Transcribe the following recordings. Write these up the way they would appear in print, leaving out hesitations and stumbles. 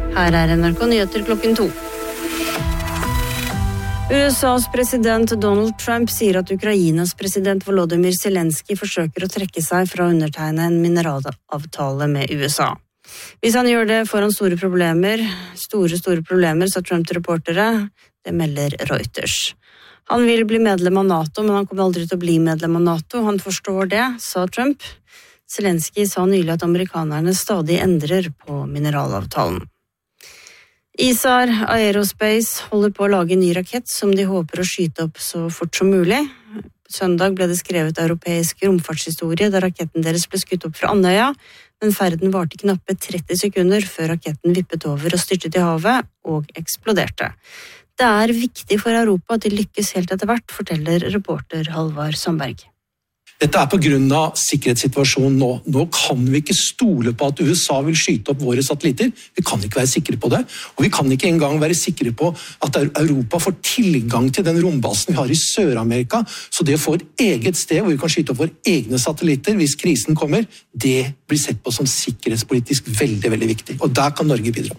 Her NRK Nyheter klokken 2. USAs president Donald Trump sier at Ukrainas president Volodymyr Zelensky forsøker å trekke seg fra å undertegne en mineralavtale med USA. Hvis han gjør det, får han store problemer, sa Trump til reportere. Det melder Reuters. Han vil bli medlem av NATO, men han kommer aldri til å bli medlem av NATO. Han forstår det, sa Trump. Zelensky sa nylig at amerikanerne stadig endrer på mineralavtalen. ISAR Aerospace holder på å lage en ny rakett som de håper å skyte opp så fort som mulig. Søndag ble det skrevet europeisk romfartshistorie da raketten deres ble skutt opp fra Andøya, men ferden varte knappe 30 sekunder før raketten vippet over og styrtet i havet og eksploderte. Det er viktig for Europa at de lykkes helt etter hvert, forteller reporter Halvard Sandberg. Dette på grunn av sikkerhetssituasjonen nå. Nå kan vi ikke stole på at USA vil skyte opp våre satellitter. Vi kan ikke være sikre på det. Og vi kan ikke engang være sikre på at Europa får tilgang til den rombasen vi har i Sør-Amerika. Så det å få et eget sted hvor vi kan skyte opp våre egne satellitter hvis krisen kommer, det blir sett på som sikkerhetspolitisk veldig, veldig viktig. Og der kan Norge bidra.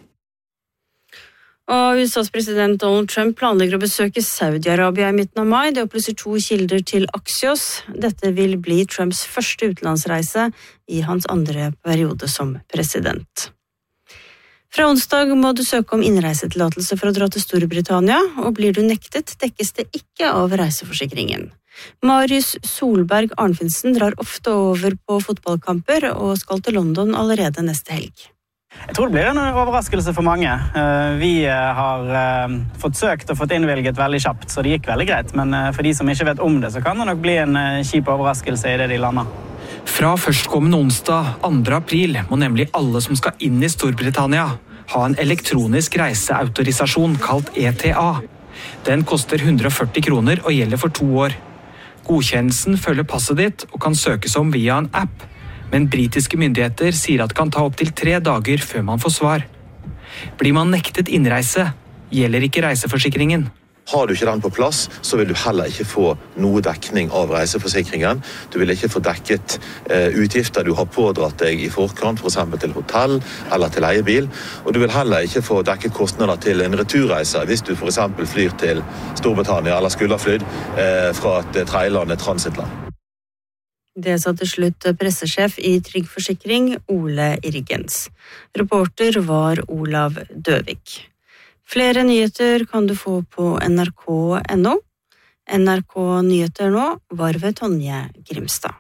Og USAs president Donald Trump planlegger å besøke Saudi-Arabia i midten av mai. Det opplyser 2 kilder til Axios. Dette vil bli Trumps første utenlandsreise i hans andre periode som president. Fra onsdag må du søke om innreisetillatelse for å dra til Storbritannia, og blir du nektet, dekkes det ikke av reiseforsikringen. Marius Solberg Arnfinsen drar ofte over på fotballkamper og skal til London allerede neste helg. Jeg tror det blir en overraskelse for mange. Vi har fått søkt og fått innvilget veldig kjapt, så det gikk veldig greit. Men for de som ikke vet om det, så kan det nok bli en kjip overraskelse i det de lander. Fra førstkommende onsdag, 2. april, må nemlig alle som skal inn i Storbritannia ha en elektronisk reiseautorisasjon kalt ETA. Den koster 140 kroner og gjelder for 2 år. Godkjennelsen følger passet ditt og kan søkes om via en app. Men britiske myndigheter sier at det kan ta opp til 3 dager før man får svar. Blir man nektet innreise, gjelder ikke reiseforsikringen. Har du ikke den på plass, så vil du heller ikke få noe dekning av reiseforsikringen. Du vil ikke få dekket utgifter du har pådratt deg i forkant, for eksempel til hotell eller til leiebil. Og du vil heller ikke få dekket kostnader til en returreise hvis du for eksempel flyr til Storbritannia eller skulle ha flydd fra et tredjeland, et transittland. Det sa til slutt pressesjef i Trygg Forsikring, Ole Irgens. Reporter var Olav Døvik. Flere nyheter kan du få på nrk.no. NRK Nyheter nå var ved Tonje Grimstad.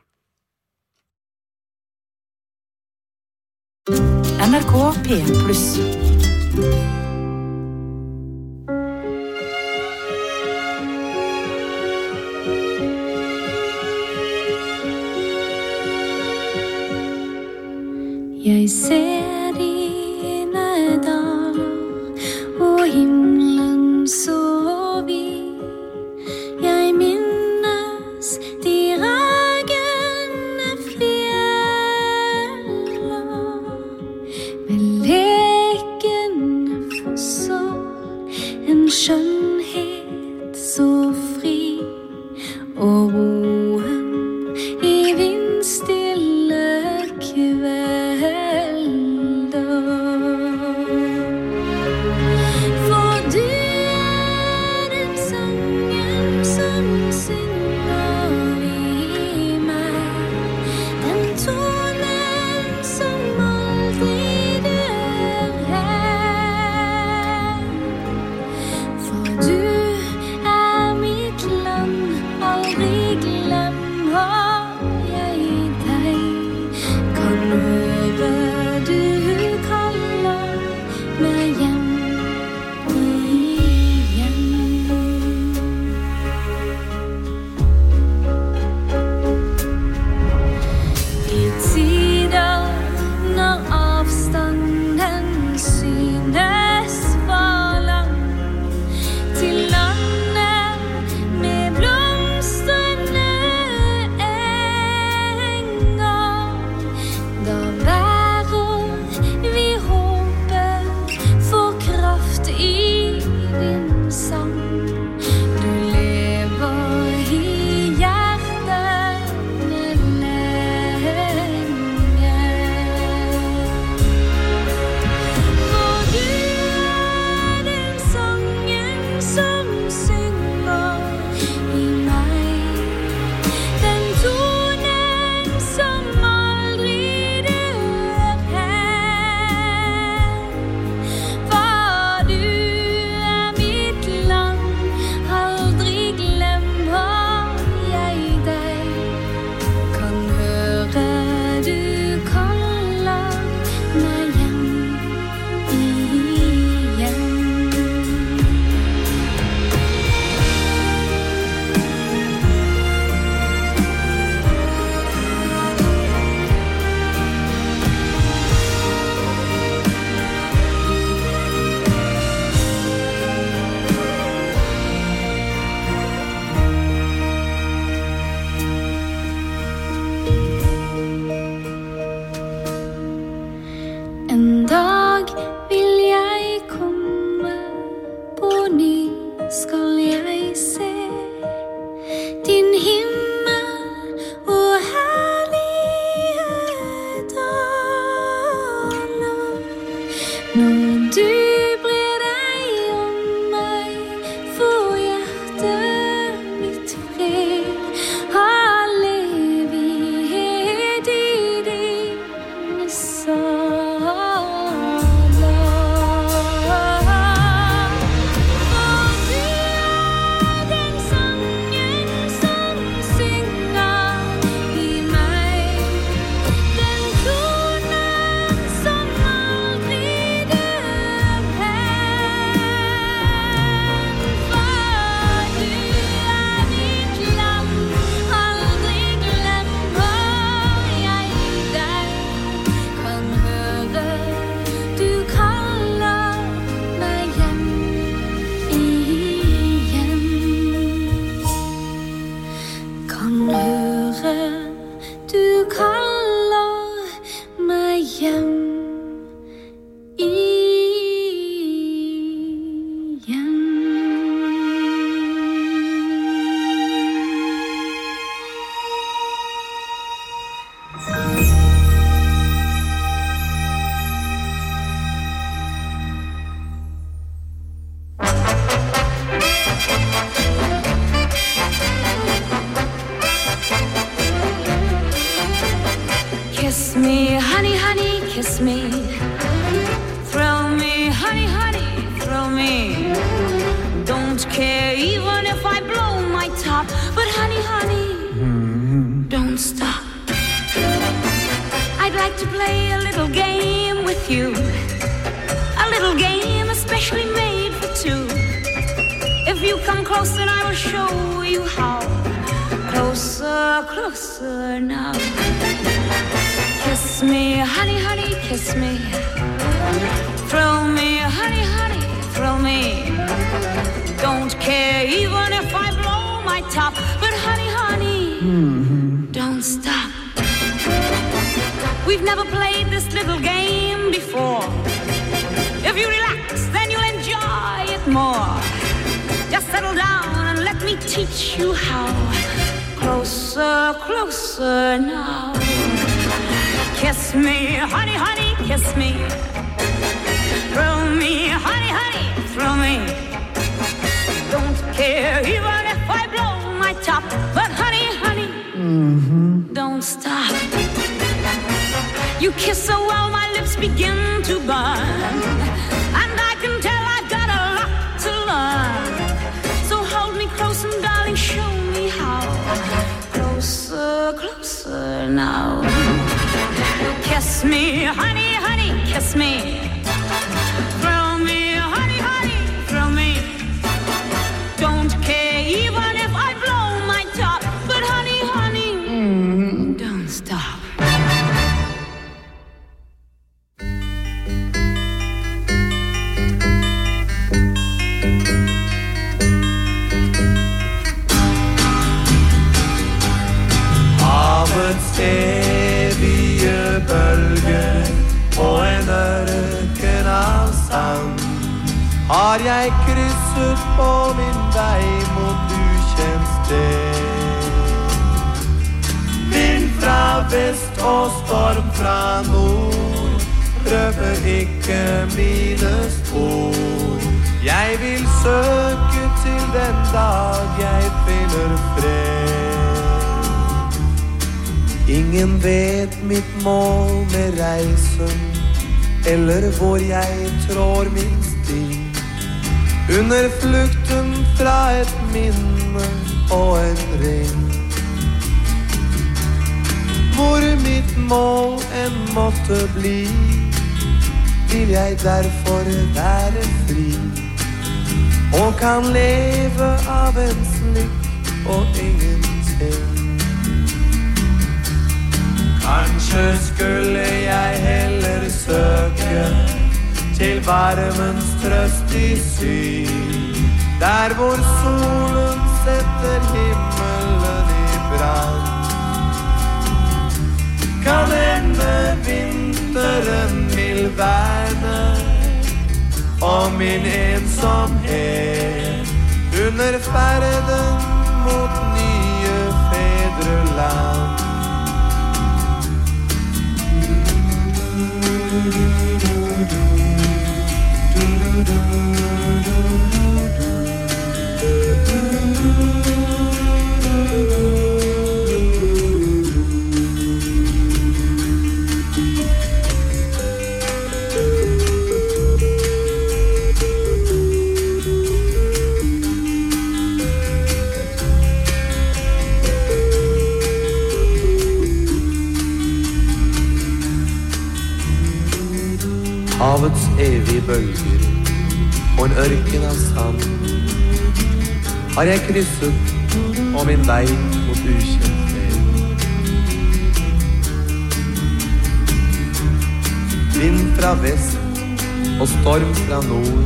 NRK P+. Jeg ser dine daler og himmelen så vid. Jeg minnes de ragende fjella med lekende fosser, en skjønnhet så fri og roen i vindstille kveld. være du kaller meg hjem igjen. Kiss me, honey, honey, kiss me. Thrill me, honey, honey, thrill me. Don't care even if I blow my top. But honey, honey, don't stop. I'd like to play a little game with you. A little game especially made for two. If you come close then I will show you how. Closer, closer now. Kiss me, honey, honey, kiss me. Thrill me, honey, honey, thrill me. Don't care even if I blow my top. But honey, honey, don't stop. We've never played this little game before. If you relax, then you'll enjoy it more. Just settle down and let me teach you how. Closer, closer now. Kiss me, honey, honey, kiss me. Thrill me, honey, honey, thrill me. Don't care even if I blow my top. But honey, honey, don't stop. You kiss so well my lips begin to burn. And I can tell I've got a lot to learn. So hold me close and darling, show me how. Closer, closer now. Kiss me, honey, honey, kiss me. Thrill me, honey, honey, thrill me. Don't care even if I blow my top. But honey, honey, don't stop. Havets evige bølger og en ørken av sand har jeg krysset på min vei mot ukjent sted. Vind fra vest og storm fra nord røper ikke mine spor. Jeg vil søke til den dag jeg finner fred. Ingen vet mitt mål med reisen, eller hvor jeg trår min sti. Under flukten fra et minne og en ring. Hvor mitt mål enn måtte bli, vil jeg derfor være fri. Og kan leve av en slikk og ingenting. Kanskje skulle jeg heller søke til varmens trøst i syd, der hvor solen setter himmelen i brann. Kan hende vinteren vil verne om min ensomhet under ferden mot nye fedreland. Havets evige bølger og en ørken av sand har jeg krysset på min vei mot ukjent sted. Vind fra vest og storm fra nord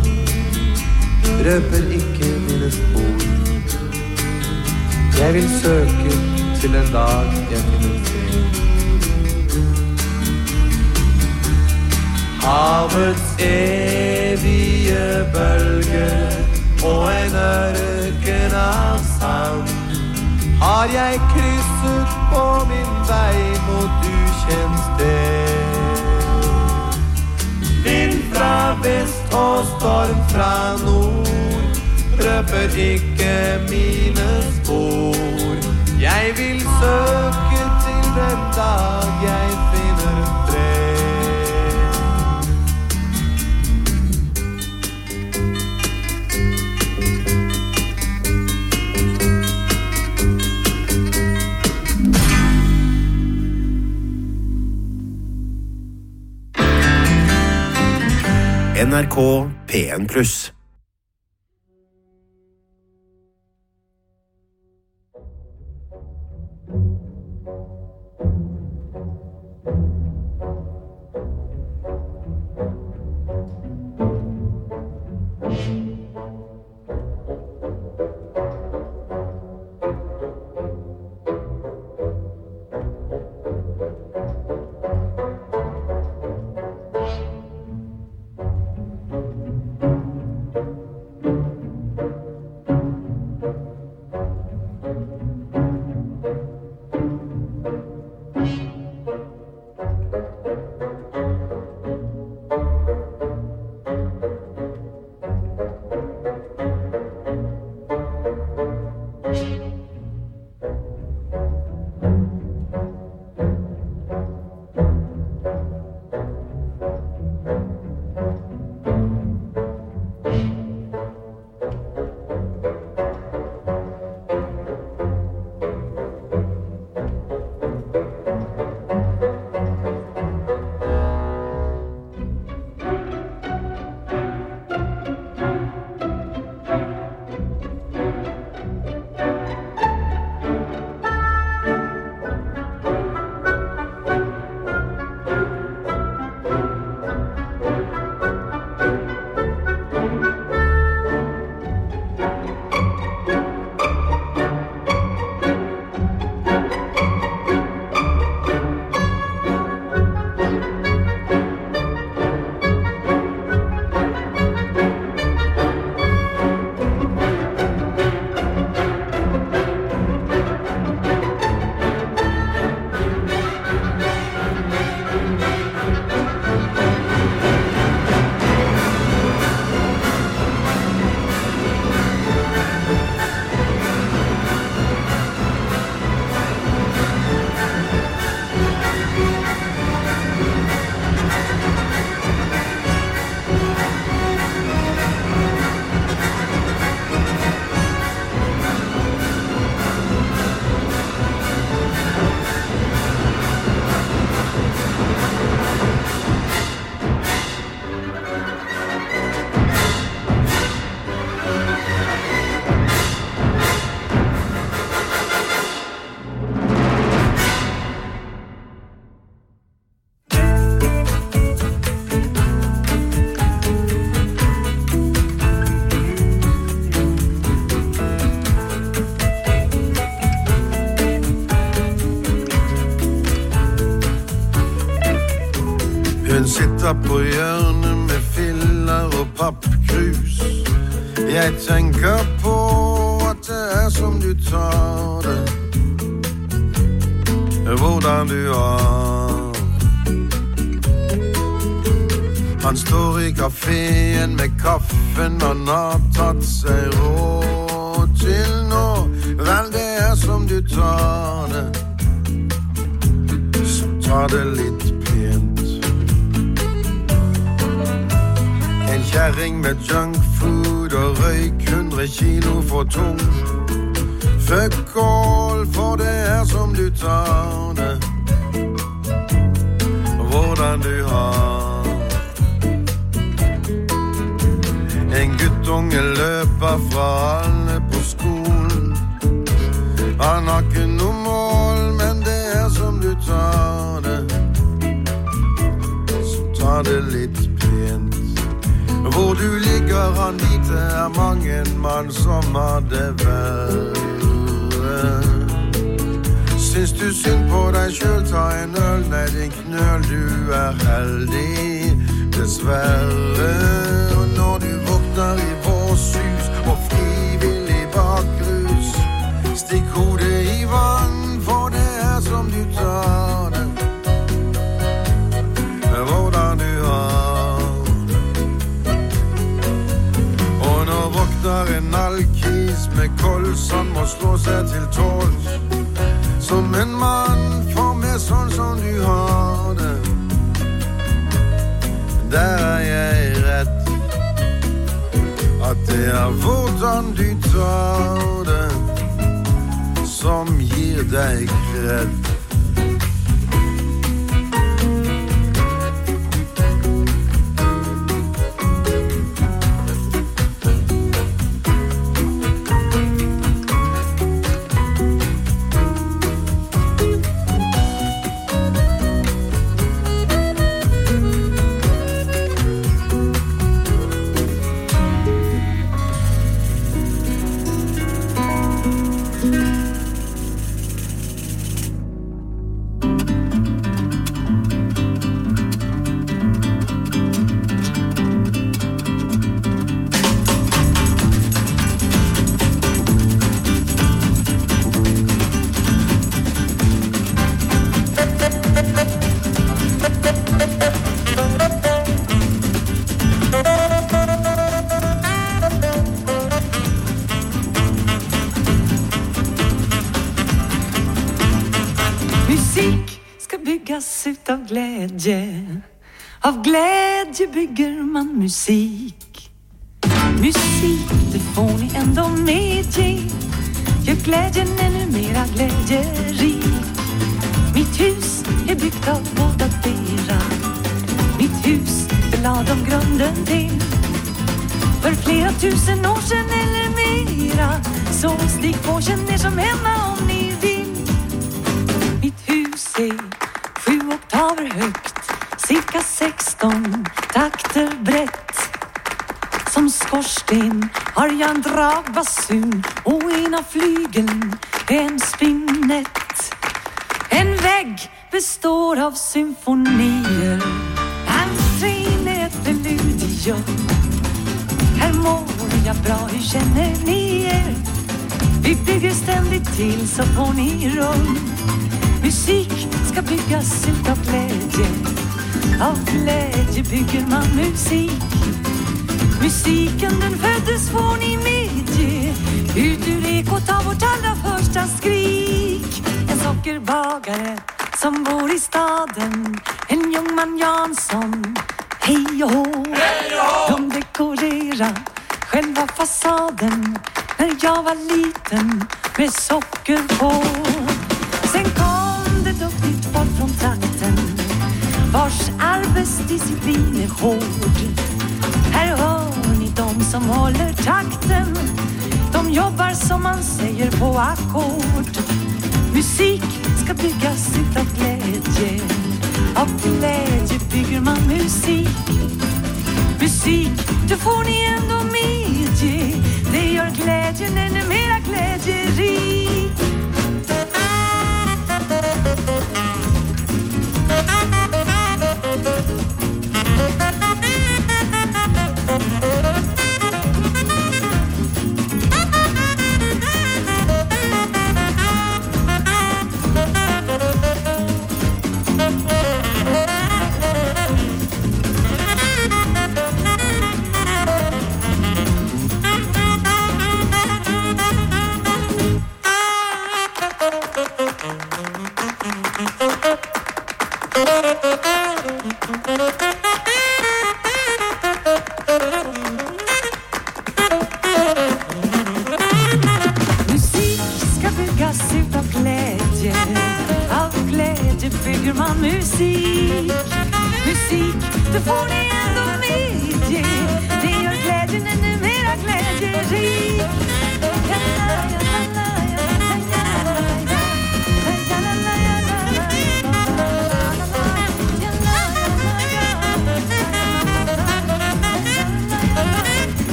røper ikke mine spor. Jeg vil søke til en dag jeg finner fred. Havets evige bølger og en ørken av sand har jeg krysset på min vei mot ukjent sted. Vind fra vest og storm fra nord røper ikke mine spor. Jeg vil søke til den dag jeg finner fred. NRK P1+. Hun sitter på hjørnet med filler og pappkrus. Jeg tenker på at det som du tar det, hvordan du har. Han står I kaféen med kaffen han har tatt seg råd til nå. Vel, det som du tar det, så tar det litt pent. En kjerring med junkfood og røyk 100 kilo for tung. Fuck all, for det som du tar det, hvordan du har. En guttunge løper fra alle på skolen. Han har ikke noe mål, men det som du tar det, så tar det litt pent. Hvor du ligger han vite mange mann som har det verre. Syns du synd på deg selv, ta en øl, nei din knøl, du heldig, dessverre. Og når du våkner i vårshus og frivillig bakrus, stikk hodet i vann, for det som du tar det, hvordan du har det. Og når våkner en alkis med kold som må slå seg til tåls, som en mann får med sånn som du har det, der jeg rett, at det hvordan du tar det, som gir deg rett. Av glädje, av glädje bygger man musik. Musik, det får ni ändå medge, gör glädjen ännu mera glädjerik. Mitt hus är byggt av båda dera, mitt hus belade om grunden till. För flera tusen år sedan eller mera, så stig på, känn er som hemma om ni vill. Mitt hus är 7 oktaver högt, cirka 16 takter brett. Som skorsten har jag en dragbasun och ena flygeln en spinett. En vägg består av symfonier, entrén är ett preludium. Här mår jag bra, hur känner ni er? Vi bygger ständigt till så får ni rum. Musik ska byggas ut av glädje, av glädje bygger man musik. Musiken den föddes får ni medge, ut ur ekot av vårt allra första skrik. En sockerbagare som bor i staden, en Ljungman Jansson, hej och hå. De dekorerar själva fasaden när jag var liten med socker på. Sen kom det duktigt folk från trakten, vars arbetsdisciplin är hård. Här hör ni de som håller takten, de jobbar som man säger på ackord. Musik ska byggas ut av glädje, av glädje bygger man musik. Musik, det får ni ändå medge, det gör glädjen ännu mera glädjerik.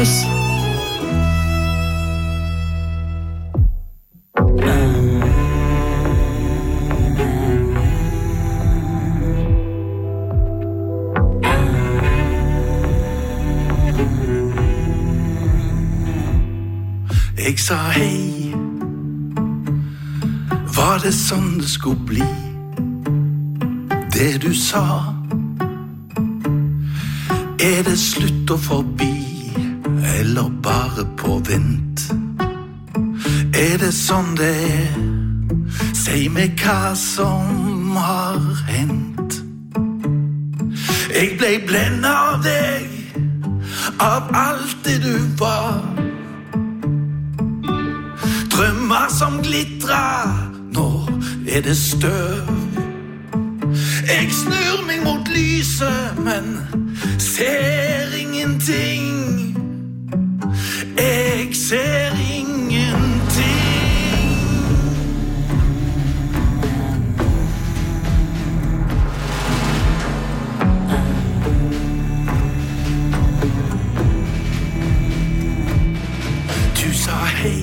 Pluss. Jeg sa hei. Var det sånn det skulle bli? Det du sa. Er det slutt og forbi, eller bare på vent? Er det sånn det er? Si meg hva som har hendt. Jeg ble blendet av deg, av alt det du var. Drømmer som glitrer, nå er det støv. Jeg snur meg mot lyset, men ser ingenting. Jeg ser ingenting. Du sa hei.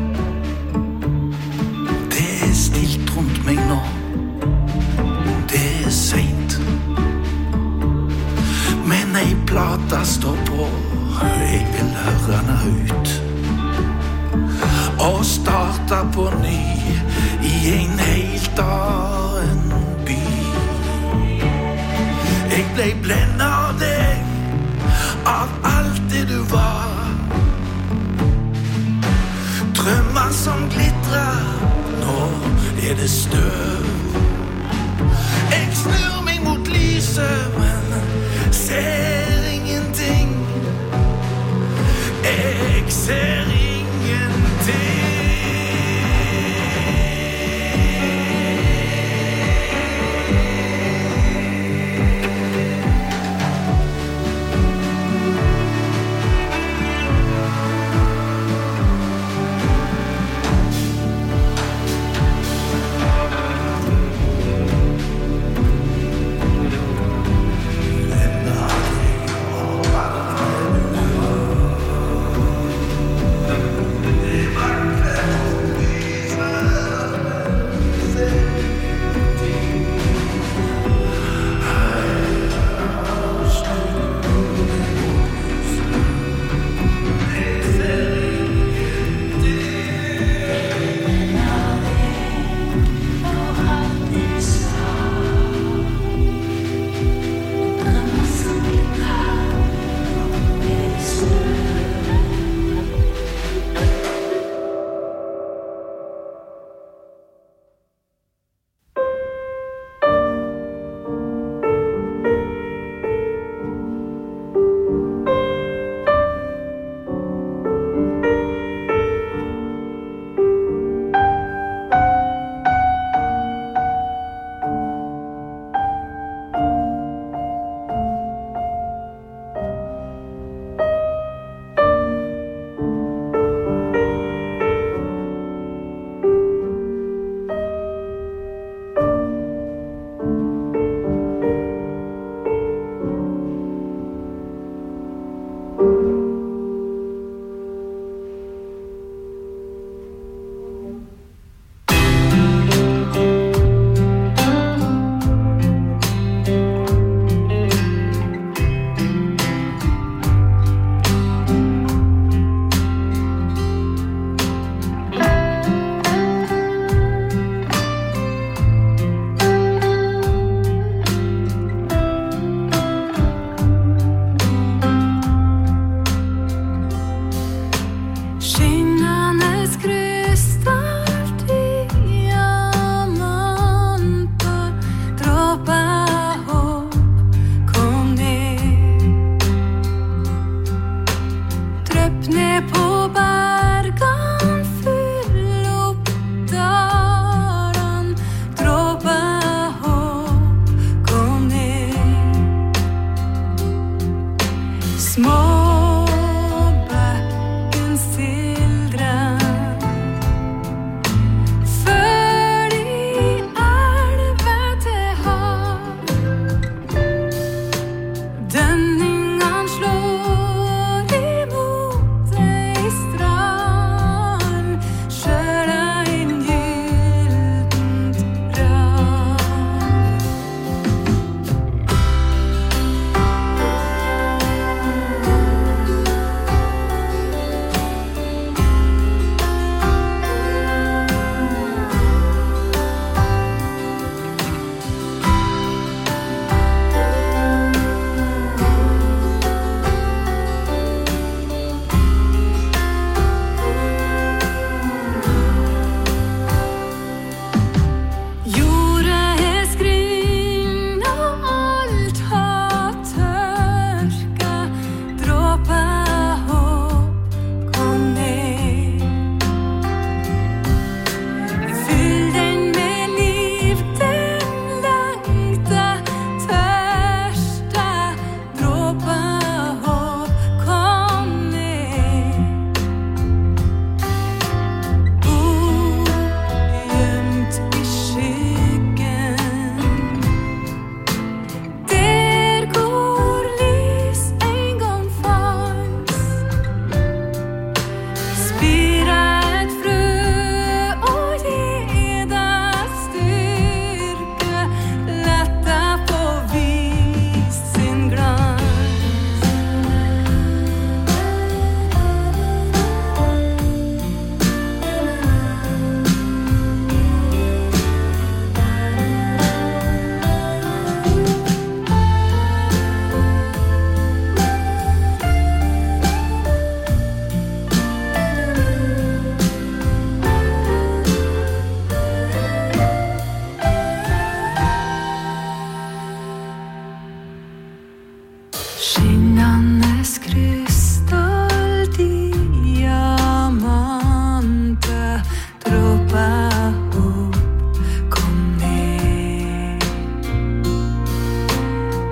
Plata står på, jeg vil høre henne ut og starte på ny i en helt annen by. Jeg ble blendet av deg, av alt det du var. Drømmer som glitrer, nå er det støv. Jeg snur meg mot lyset, men ser ingenting. Jeg ser ingenting.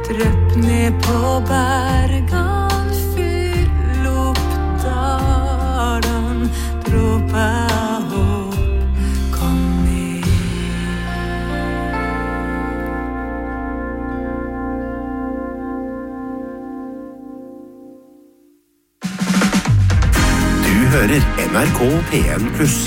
Drøpp ned på bergen, fyll opp dalen, dråpa opp, kom ned. Du hører NRK P1+.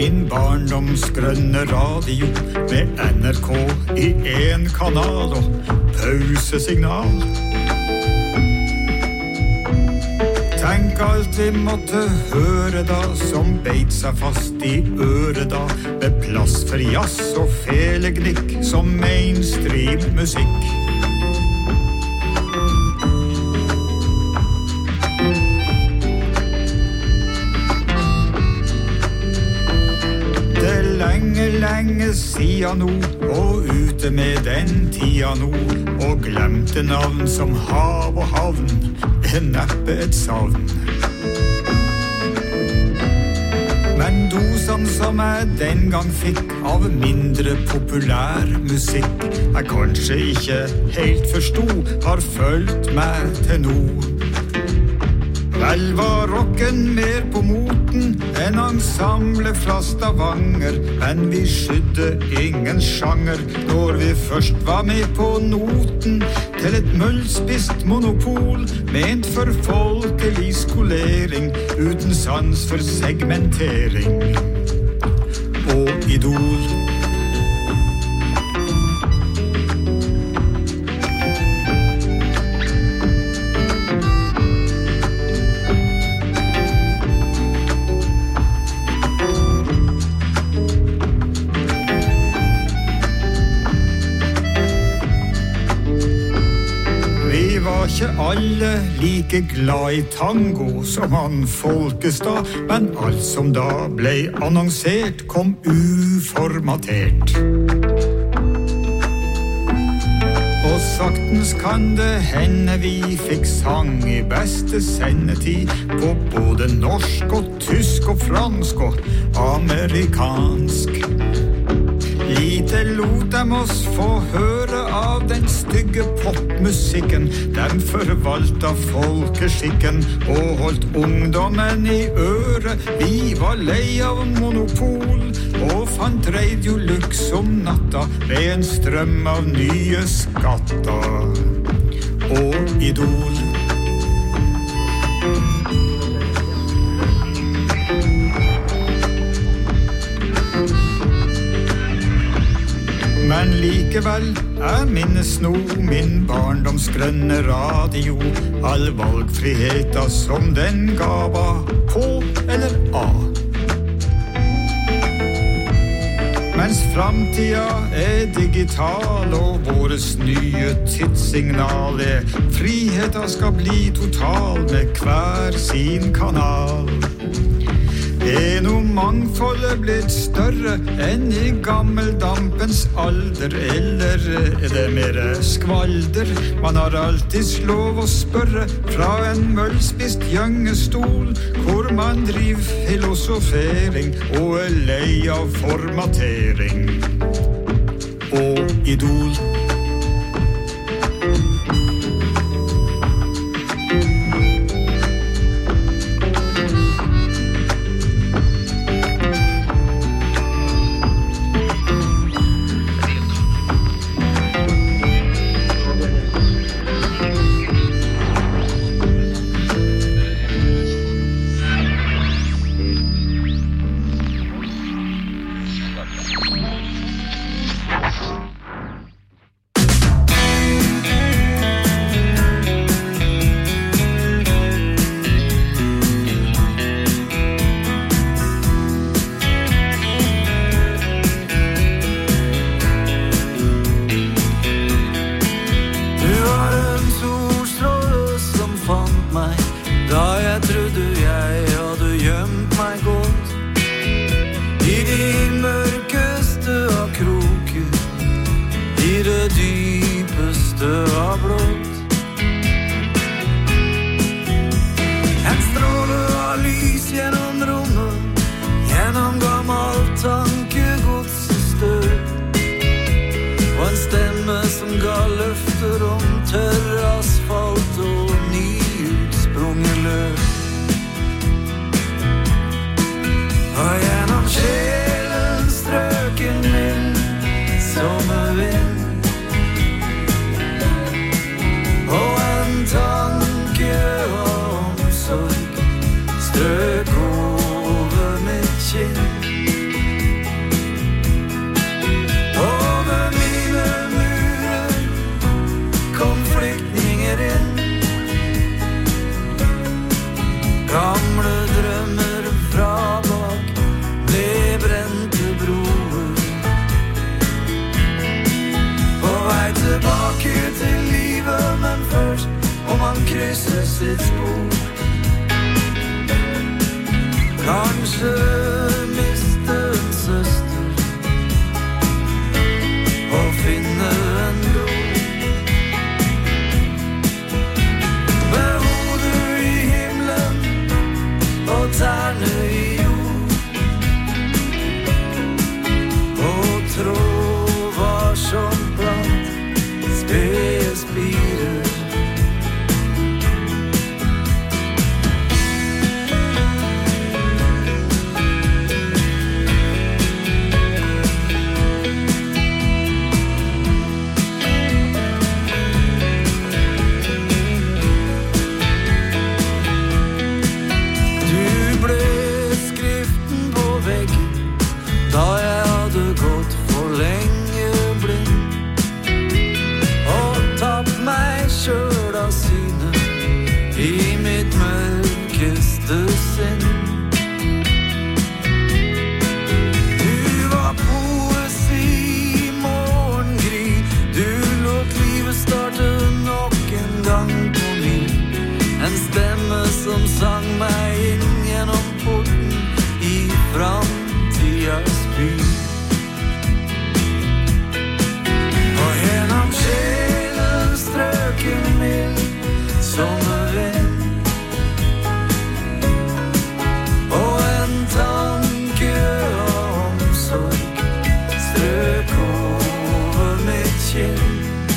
min barndomsgrønne radio med NRK I en kanal og pausesignal. Tenk alt vi måtte høre da, som beit seg fast I øret da, med plass for jazz og felegnikk som mainstream musikk. Lenge siden nå, og ute med den tida nå, og glemte navn som hav og havn, neppe et savn. Men dosene som jeg den gang fikk av mindre populær musikk, jeg kanskje ikke helt forstod, har følt meg til nå. Vel var rocken mer på moten enn ensemble fra Stavanger, men vi skydde ingen sjanger når vi først var med på noten til et møllspist monopol, ment for folkelig skolering, uten sans for segmentering og idol. Ikke alle like glad I tango som han Folkestad, men alt som da ble annonsert kom uformatert. Og saktens kan det hende vi fikk sang I beste sendetid på både norsk og tysk og fransk og amerikansk. Lite lot dem oss få høre av den stygge popmusikken. Dem forvalta folkeskikken og holdt ungdommen I øret. Vi var lei av monopol og fant Radio Lux om natta ved en strøm av nye skatter og idol. Men likevel, jeg minnes nå min barndomsgrønne radio, all valgfriheta som den gav på eller av. Mens framtida digital og våres nye tidssignal friheta skal bli total med hver sin kanal. Nå mangfoldet blitt større enn I gammeldampens alder, eller det mer skvalder? Man har alltids lov å spørre fra en møllspist gjengestol, hvor man driver filosofering og lei av formatering og idol. krysser sitt spor. Kanskje miste en søster og finne en bror. Med hodet i himmelen og tærne i jord, og trå varsomt blant spede spirer. Da jeg hadde gått for lenge blind og tatt meg selv av syne i mitt mørkeste sinn. Du var poesi i morgengry, du lot livet starte nok en gang på ny. En stemme som sang meg inn gjennom porten i framtiden. Og gjennom sjelen strøken mild sommervind, og en tanke og omsorg strøk over mitt kinn.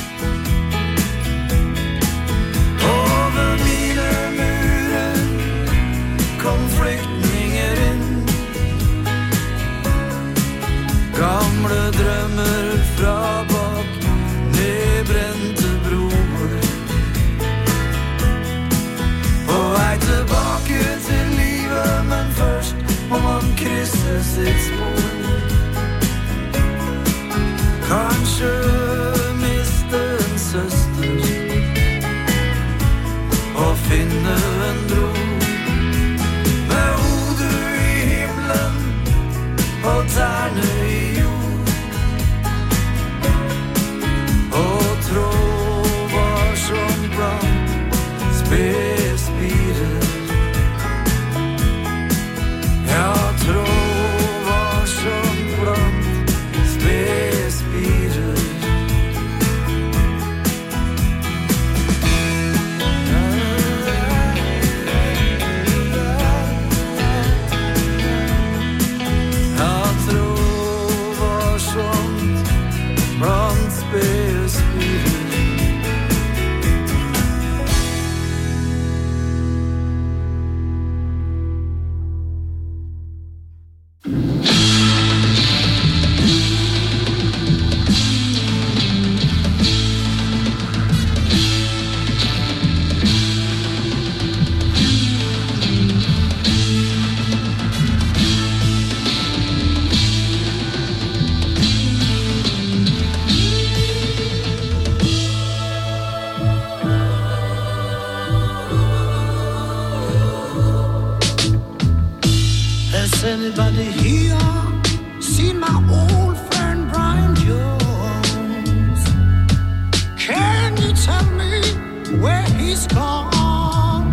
Over mine murer kom flyktninger inn, gamle drømmer fra bak nedbrente broer. På vei tilbake til livet, men først må man krysse sitt spor. Kanskje miste en søster og finne en bror. Med hodet i himmelen og tærne i jord, og trå varsomt blant spede spirer. Ja, trå varsomt blant spede spirer. Blant spede spirer. Anybody here seen my old friend Brian Jones? Can you tell me where he's gone?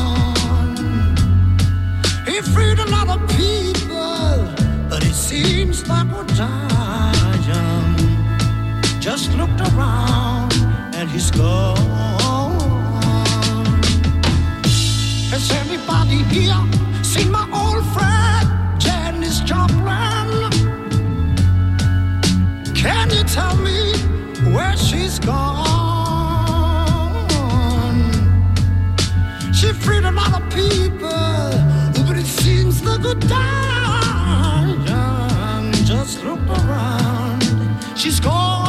He freed a lot of people, but it seems like we're dying. Just looked around and he's gone. Has anybody here seen my old friend Janis Joplin? Can you tell me where she's gone? She freed a lot of people, but it seems the good dying. Just look around, she's gone.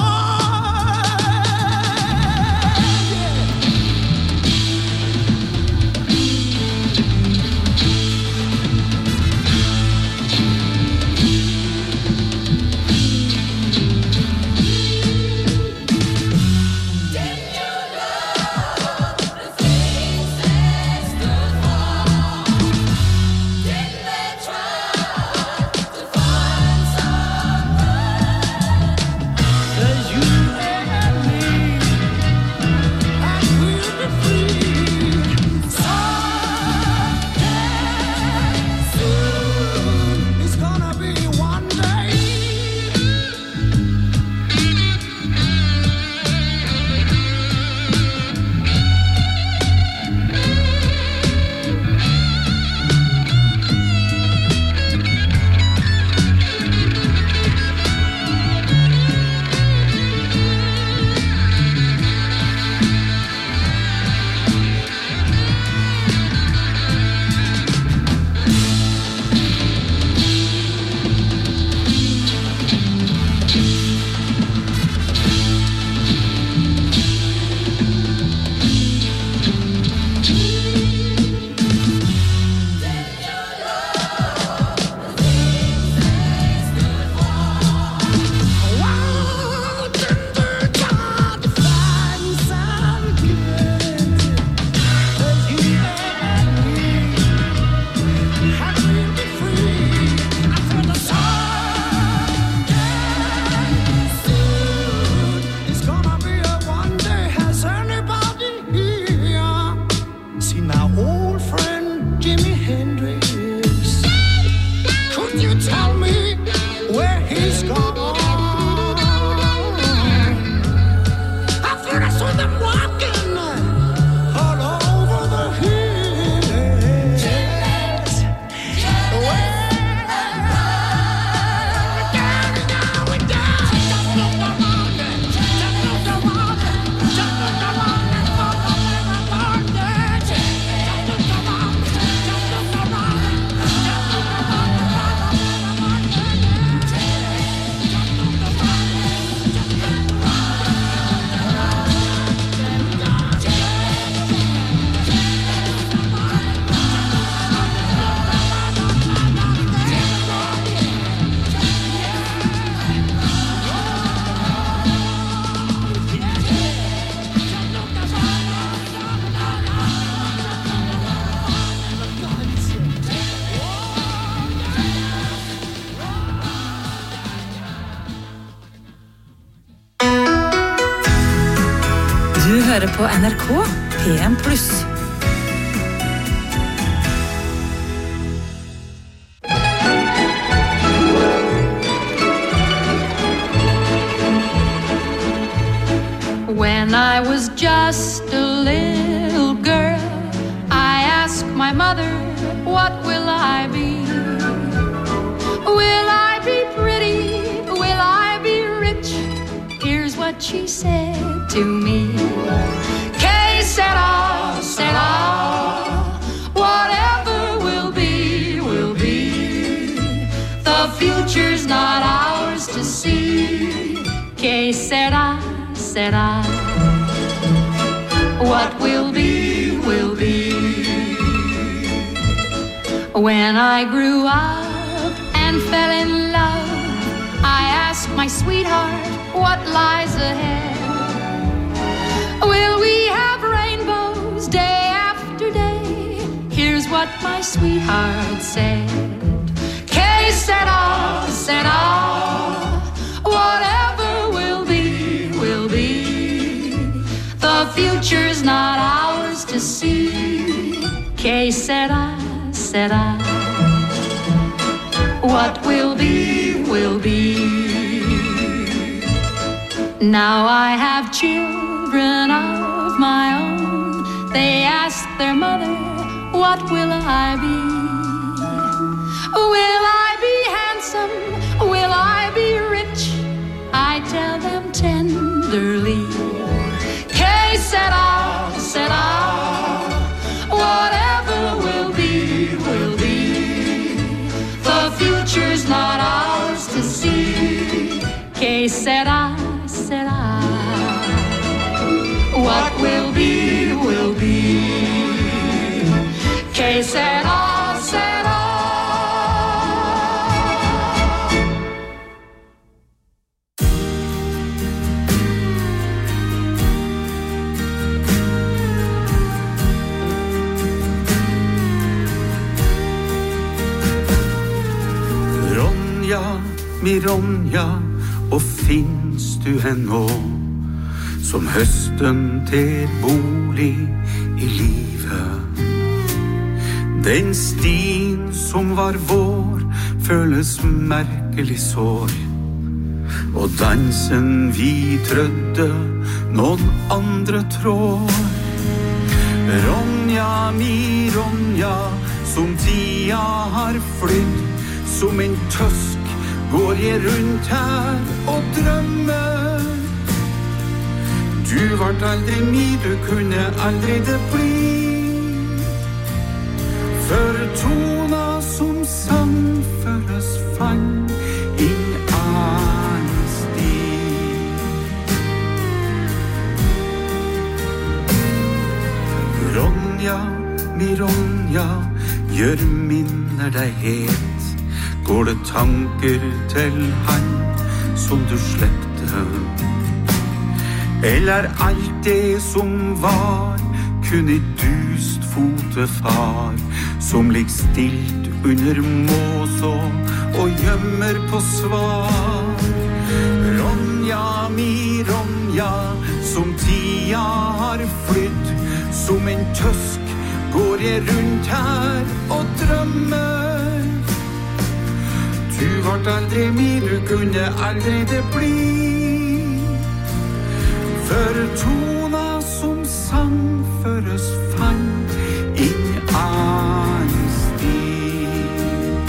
Du hører på NRK P1+. When I was just a little girl, I asked my mother, what will I be? Will I be pretty? Will I be rich? Here's what she said to me. Que sera, sera, whatever will be, will be. The future's not ours to see. Que sera, sera, what will be, will be. When I grew up and fell in love, I asked my sweetheart, what lies ahead? Will we have rainbows day after day? Here's what my sweetheart said. Que sera, sera, whatever will be, will be. The future's not ours to see. Que sera, sera, what will be, will be. Now I have children of my own. They ask their mother, what will I be? Will I be handsome? Will I be rich? I tell them tenderly. Que sera, sera, whatever will be, will be. The future's not ours to see. Que sera, sera, what will be, will be. Que sera, sera. Ronja, mi Ronja, og finns du ennå, som høsten til bolig i livet. Den stien som var vår føles merkelig sår, og dansen vi trødde noen andre trår. Ronja, mi Ronja, som tida har flydd, som en tøsk går jeg rundt her og drømmer. Du vart aldri mi, du kunne aldri det bli. For tona som sang for oss fang inn ans mi Ronja, gjør minner deg het. Går det tanker til han som du slepte? Eller alt det som var, kun I dust fotefar, som ligger stilt under måsa og gjemmer på svar. Ronja, mi Ronja, som tida har flytt, som en tøsk går jeg rundt her og drømmer. Du vart aldri min, du kunne aldri det bli. For tona som sang føres fang inn annen stig.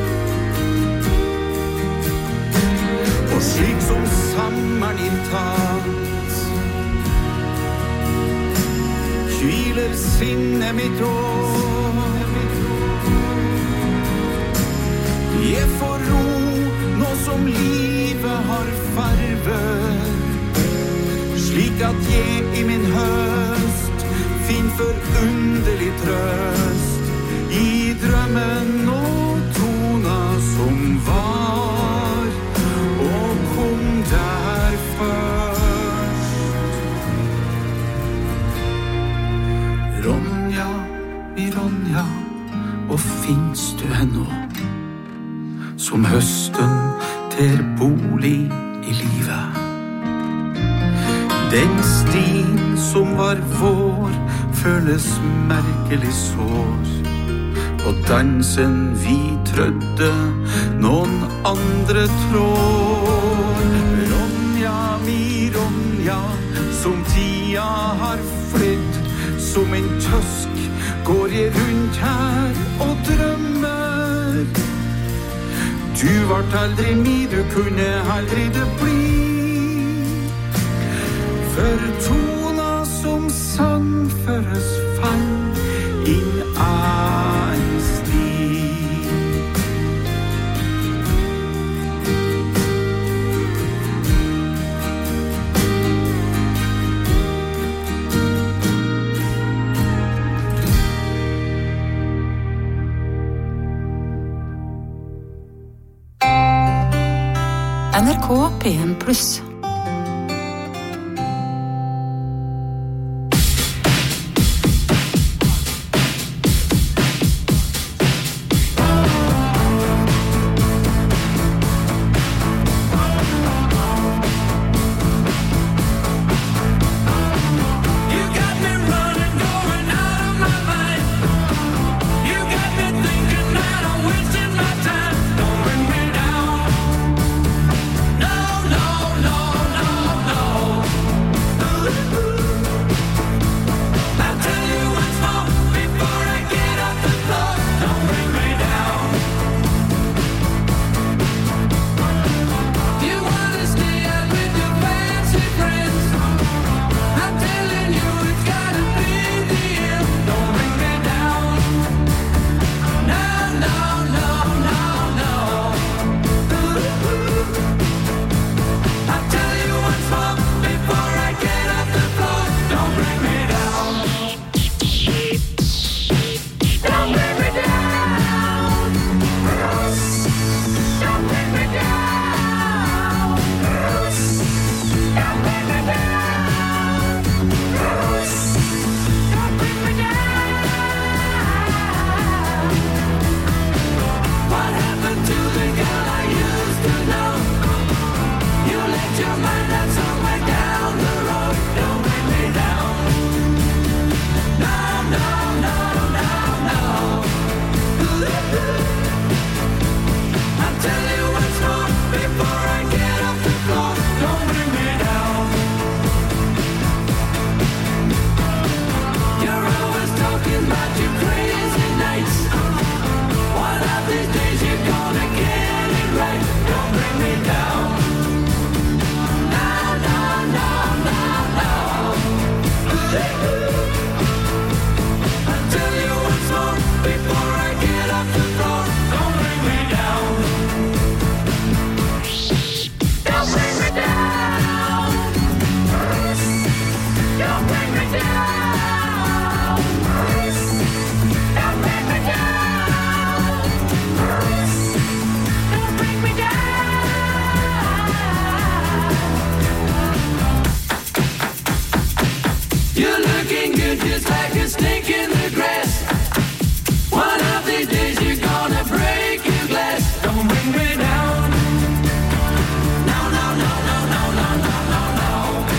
Og slik som sommeren inntatt hviler sinnet mitt år. Jeg får ro nå som livet har farver, slik at jeg I min høst finner forunderlig trøst I drømmen og tona som var og kom der først. Ronja, mi Ronja, og finnes du ennå som høsten ter bolig I livet? Den stien som var vår føles merkelig sår, og dansen vi trødde noen andre trår. Ronja, mi Ronja, som tida har flytt, som en tøsk går jeg rundt her og drømmer. Du vart aldri mi, du kunne aldri det bli. For tona som sang føres fang inn annen stig. NRK P1+. No, It's like a snake in the grass. One of these days you're gonna break your glass. Don't bring me down. No, no, no, no, no, no, no, no, no.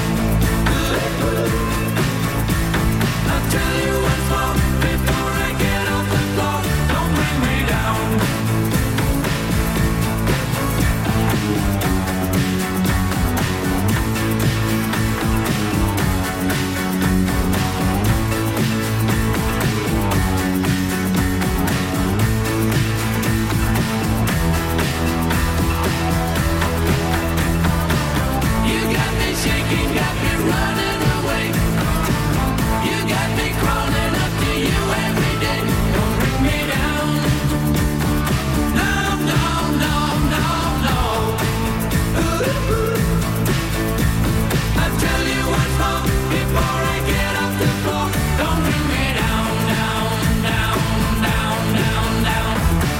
I'll tell you what's wrong before I get off the floor. Don't bring me down. You got me shaking, got me running away. You got me crawling up to you every day. Don't bring me down. No, no, no, no, no. I'll tell you what's wrong before I get off the floor. Don't bring me down, down, down, down, down, down.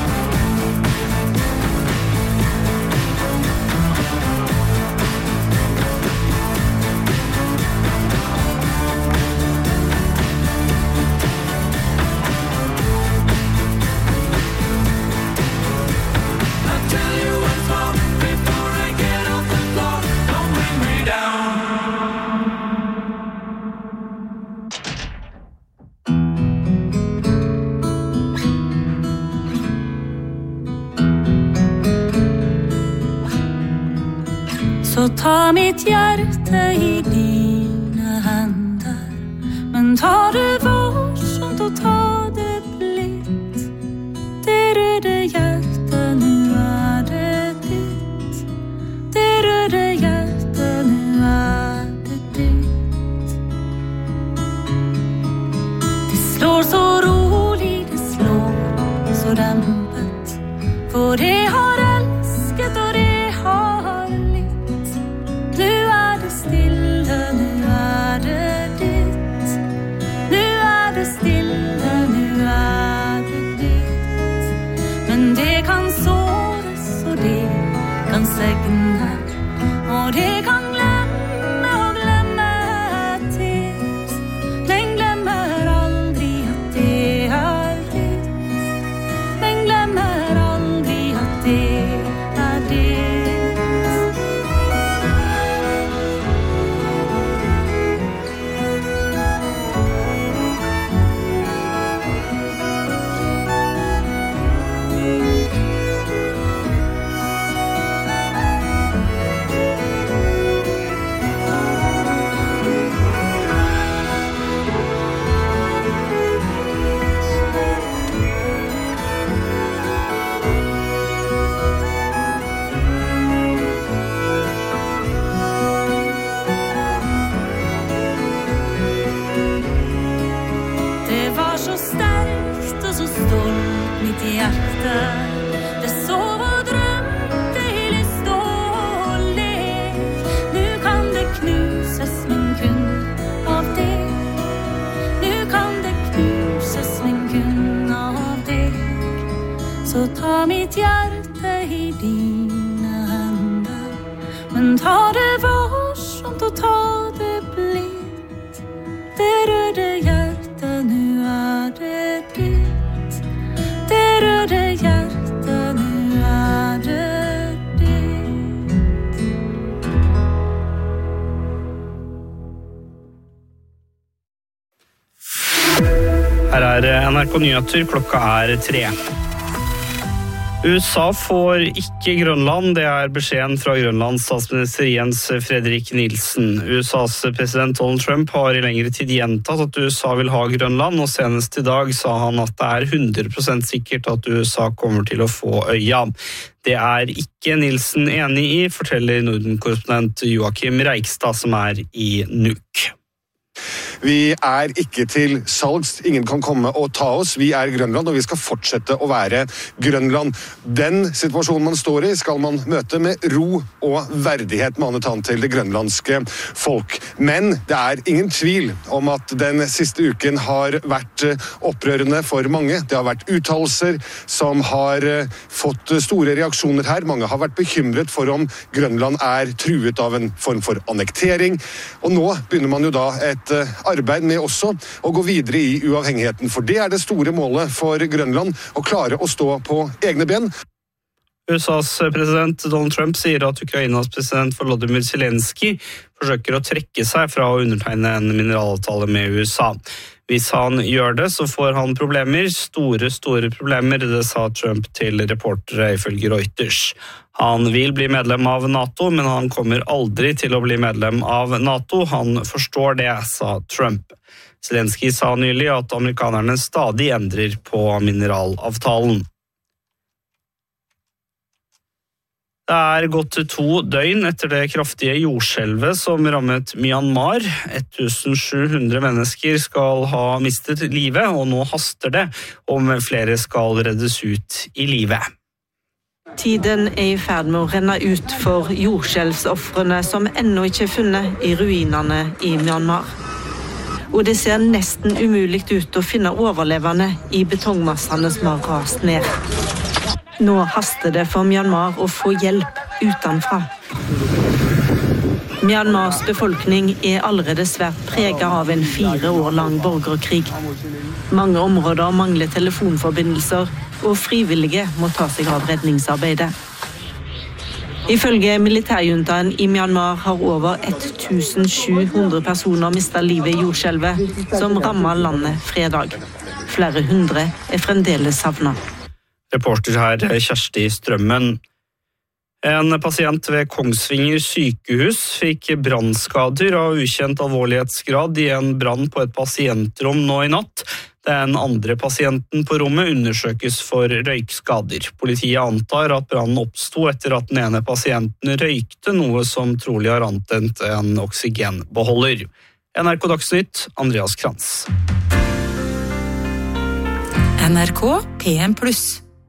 I'll tell you what's wrong before I get off the floor. Don't bring me down. Så ta mitt hjerte i dine hender, men ta det varsomt og ta det blidt. Det røde hjertet, nu det ditt. Det røde hjertet, nu det ditt. Det slår så rolig, det slår så dempet, for det har elsket og det har litt. Nu det stille, nu det ditt. Nu det stille, nu det ditt. Men det kan såres, og det kan segne, og det kan glemme og glemme titt. Men glemmer aldri at det ditt. Men glemmer aldri at det ditt. Det var så sterkt og så stolt mitt hjerte. Det sov og drømte i lyst og lek. Nu kan det knuses, men kun av det. Nu kan det knuses, men kun av det. Så ta mitt hjerte i dine hender, men ta det varsomt og ta det blidt. Det røde hjertet, nu det ditt. Det røde hjertet, nu det ditt. Her NRK Nyheter, klokka 3. USA får ikke Grønland, det beskjeden fra Grønlands statsminister Jens Fredrik Nielsen. USAs president Donald Trump har i lengre tid gjentatt at USA vil ha Grønland, og senest i dag sa han at det 100% sikkert at USA kommer til å få øya. Det ikke Nielsen enig i, forteller Norden-korrespondent Joakim Reikstad, som i Nuuk. Vi ikke til salgs, ingen kan komme og ta oss. Vi Grønland, og vi skal fortsette å være Grønland. Den situasjonen man står i skal man møte med ro og verdighet, manet han til det grønlandske folk. Men det ingen tvil om at den siste uken har vært opprørende for mange. Det har vært uttalelser som har fått store reaksjoner her. Mange har vært bekymret for om Grønland truet av en form for annektering. Og nå begynner man jo da et arbeid med også å gå videre i uavhengigheten. For det det store målet for Grønland, å klare å stå på egne ben. USAs president Donald Trump sier at Ukrainas president Volodymyr Zelensky forsøker å trekke seg fra å undertegne en mineralavtale med USA. Hvis han gjør det, så får han problemer, store problemer, det sa Trump til reportere ifølge Reuters. Han vil bli medlem av NATO, men han kommer aldri til å bli medlem av NATO. Han forstår det, sa Trump. Zelensky sa nylig at amerikanerne stadig endrer på mineralavtalen. Det gått 2 døgn etter det kraftige jordskjelvet som rammet Myanmar. 1700 mennesker skal ha mistet livet, og nå haster det om flere skal reddes ut i livet. Tiden I ferd med å renne ut for jordskjelvsoffrene som ennå ikke funnet I ruinene I Myanmar. Og det ser nesten umulig ut å finne overlevende I betongmassene som har rast ned. Nå haster det for Myanmar å få hjelp utenfra. Myanmars befolkning allerede svært preget av en 4 år lang borgerkrig. Mange områder mangler telefonforbindelser, og frivillige må ta seg av redningsarbeidet. Ifølge militærjuntaen I Myanmar har over 1700 personer mistet livet I jordskjelvet som rammet landet fredag. Flere hundre fremdeles savnet. Reporter her Kjersti Strømmen. En pasient ved Kongsvinger sykehus fikk brannskader av ukjent alvorlighetsgrad I en brann på et pasientrom nå I natt. Den andre pasienten på rommet undersøkes for røykskader. Politiet antar at brannen oppstod etter at den ene pasienten røykte, noe som trolig har antent en oksygenbeholder. NRK Dagsnytt, Andreas Krantz. NRK P1+.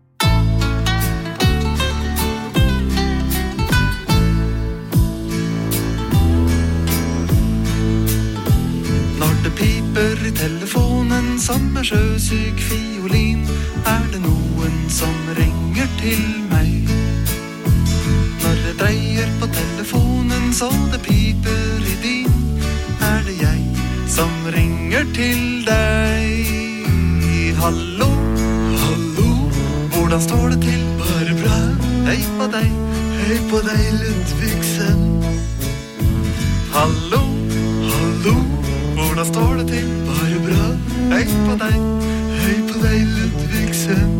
Når det piper I telefonen som sjøsyk fiolin, det noen som ringer til meg. Når jeg dreier på telefonen så det piper I din, det jeg som ringer til deg. Hallo, hallo, hvordan står det til? Bare bra, hei på deg Ludvigsen. Hallo, hallo, hvordan står det til? Bare bra, hei på deg Ludvigsen.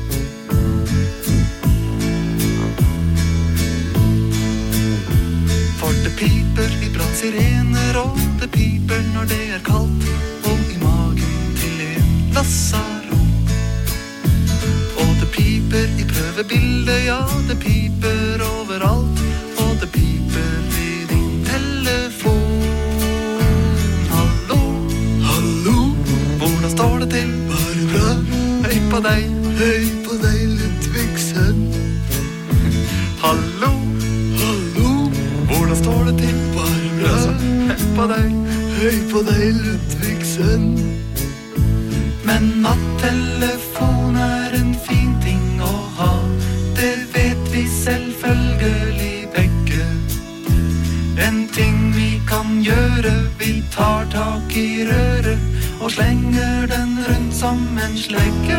For det piper I brannsirener, og det piper når det kaldt, og I magen til en lassaro. Og det piper I prøvebildet, ja det piper overalt, og det piper I din telefon. Hallo, hallo, hvordan står det til? Bare bra, hei på deg Ludvigsen. Hallo, hallo, hvordan står det til? Bare bra, hei på deg Ludvigsen. Men at telefon en fin ting å ha, det vet vi selvfølgelig begge. En ting vi kan gjøre, vi tar tak I røret og slenger den rundt som en slegge.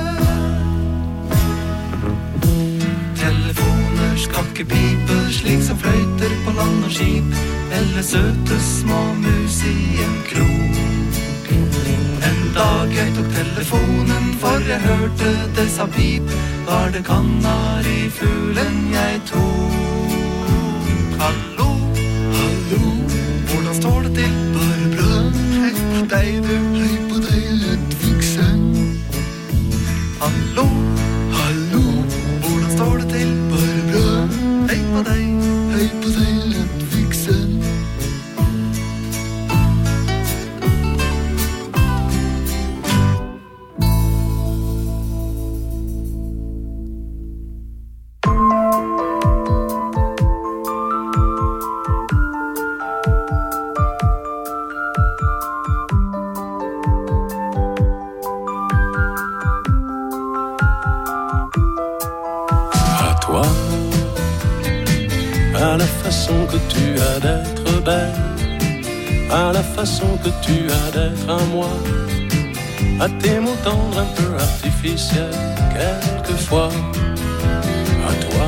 Telefoner skal ikke pipe slik som fløyter på land og skip, eller søte små mus I en krok. En dag jeg tok telefonen, for jeg hørte det sa pip, var det kanarifuglen jeg tok. Hallo, hallo, hvordan står det til? Bare bra, hei på deg Ludvigsen. Hallo, hallo, hvordan står det til? Bare bra, hei på deg Ludvigsen. À la façon que tu as d'être belle, à la façon que tu as d'être à moi, à tes mots tendres un peu artificiels, quelquefois, à toi,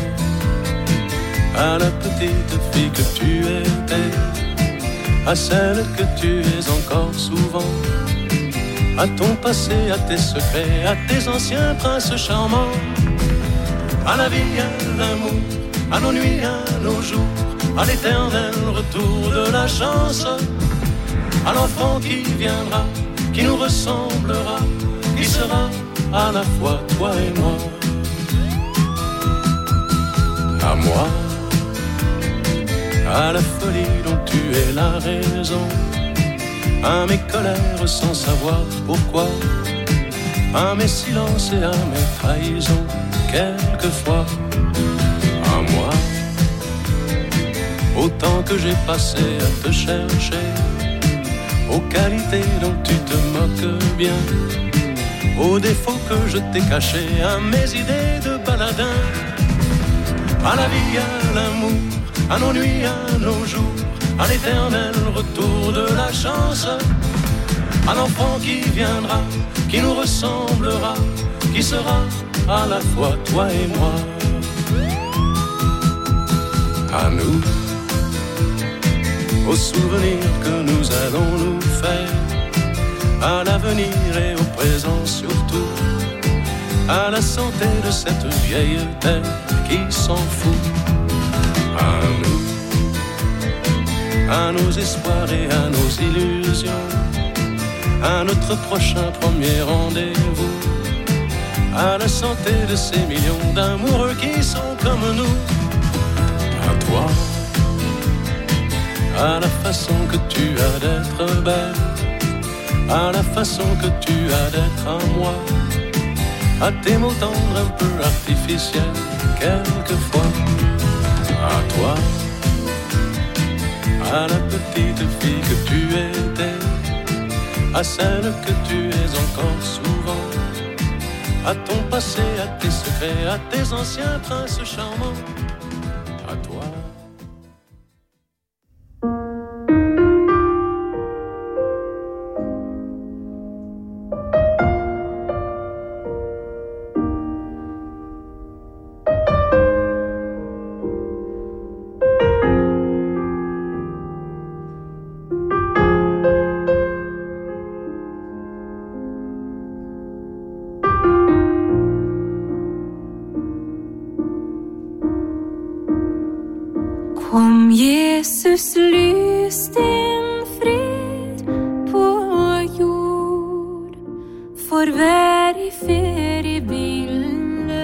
à la petite fille que tu étais, à celle que tu es encore souvent, à ton passé, à tes secrets, à tes anciens princes charmants, à la vie, à l'amour, à nos nuits, à nos jours, à l'éternel retour de la chance, à l'enfant qui viendra, qui nous ressemblera, qui sera à la fois toi et moi. À moi, à la folie dont tu es la raison, à mes colères sans savoir pourquoi, à mes silences et à mes trahisons, quelquefois. À moi, au temps que j'ai passé à te chercher, aux qualités dont tu te moques bien, aux défauts que je t'ai cachés, à mes idées de baladin, à la vie, à l'amour, à nos nuits, à nos jours, à l'éternel retour de la chance, à l'enfant qui viendra, qui nous ressemblera, qui sera à la fois toi et moi. À nous, aux souvenirs que nous allons nous faire, à l'avenir et au présent surtout, à la santé de cette vieille terre qui s'en fout. À nous, à nos espoirs et à nos illusions, à notre prochain premier rendez-vous, à la santé de ces millions d'amoureux qui sont comme nous. À toi, à la façon que tu as d'être belle, à la façon que tu as d'être à moi, à tes mots tendres un peu artificiels, quelquefois. À toi, à la petite fille que tu étais, à celle que tu es encore souvent, à ton passé, à tes secrets, à tes anciens princes charmants. À toi. Kom Jesus, lys din fred på jord, for vær i feriebildet,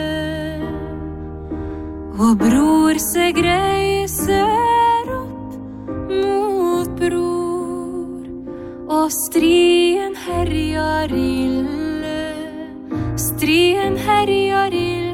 og bror seg reiser opp mot bror, og strien herjar ille, strien herjar ille.